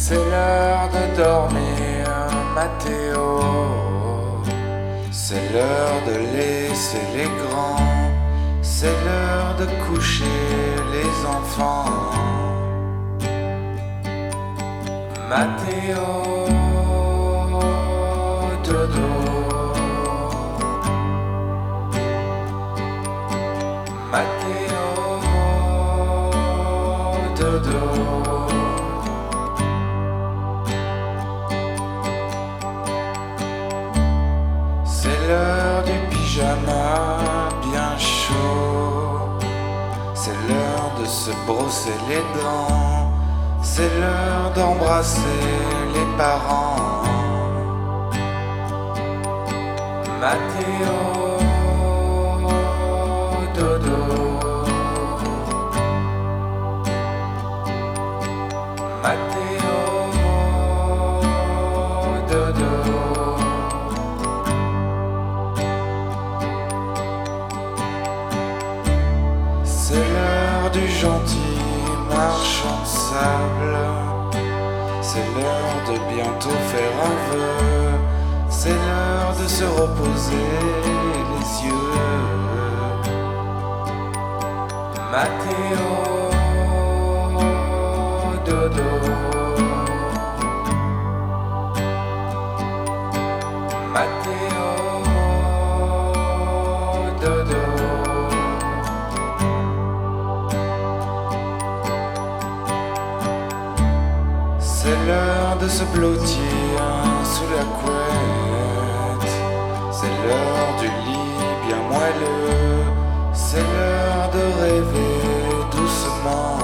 C'est l'heure de dormir, Mathéo. C'est l'heure de laisser les grands. C'est l'heure de coucher les enfants. Mathéo, dodo. Mathéo, dodo. C'est l'heure du pyjama bien chaud. C'est l'heure de se brosser les dents. C'est l'heure d'embrasser les parents. Mathéo, dodo. Mathéo, dodo. C'est l'heure du gentil marchand de sable. C'est l'heure de bientôt faire un vœu. C'est l'heure de se reposer les yeux. Mathéo, dodo. Mathéo, dodo. C'est l'heure de se blottir sous la couette. C'est l'heure du lit bien moelleux. C'est l'heure de rêver doucement.